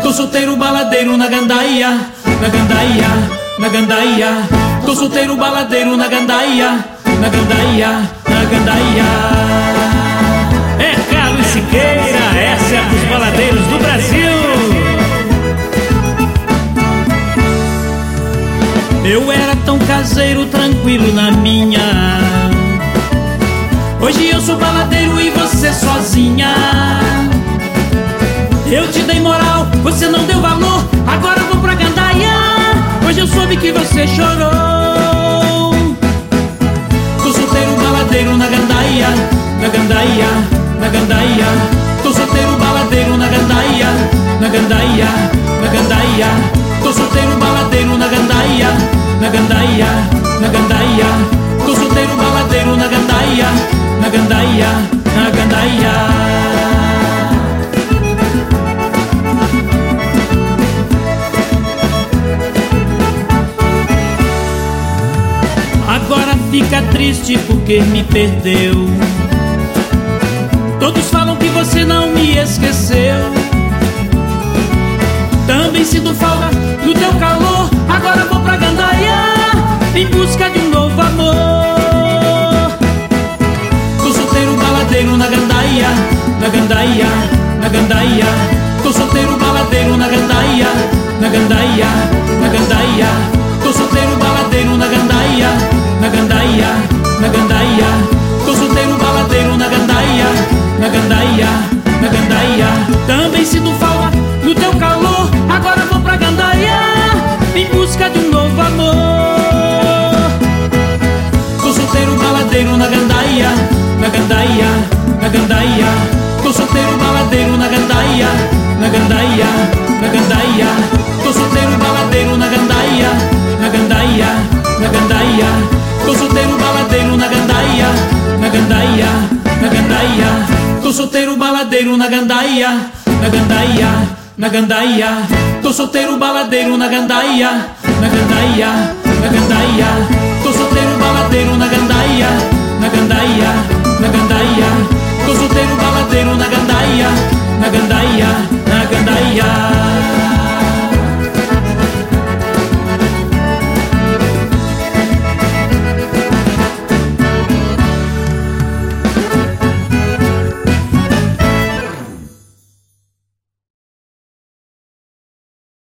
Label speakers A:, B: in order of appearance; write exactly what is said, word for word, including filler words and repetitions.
A: Tô solteiro baladeiro na gandaia, na gandaia, na gandaia. Tô solteiro baladeiro na gandaia, na gandaia, na gandaia.
B: É Carlos Siqueira, essa é dos baladeiros do Brasil.
A: Eu era tão caseiro, tranquilo na minha. Hoje eu sou baladeiro e você sozinha. Eu te dei moral, você não deu valor. Agora eu vou pra gandaia. Hoje eu soube que você chorou. Tô solteiro baladeiro na gandaia, na gandaia, na gandaia. Tô solteiro baladeiro na gandaia, na gandaia, na gandaia. Tô solteiro baladeiro na gandaia, na gandaia, na gandaia. Tô solteiro baladeiro na gandaia, na gandaia, na gandaia. Agora fica triste porque me perdeu. Todos falam que você não me esqueceu. Também sinto falta do teu calor. Agora vou pra gandaia em busca de um novo amor. Tô solteiro baladeiro na gandaia, na gandaia, na gandaia. Tô solteiro baladeiro na gandaia, na gandaia, na gandaia. Tô solteiro baladeiro na gandaia, na gandaia, na gandaia. Tô solteiro baladeiro na gandaia, na gandaia, na gandaia. Também sinto falta do teu calor. Agora vou pra gandaia em busca de um novo amor. Tô solteiro baladeiro na gandaia, na gandaia, na gandaia. Tô solteiro baladeiro na gandaia, na gandaia, na gandaia. Tô solteiro baladeiro na gandaia, na gandaia, na gandaia. Tô solteiro baladeiro na gandaia, na gandaia, na gandaia. Tô solteiro baladeiro na gandaia, na gandaia, na gandaia. Tô solteiro baladeiro na gandaia, na gandaia, na gandaia. Tô solteiro baladeiro na gandaia.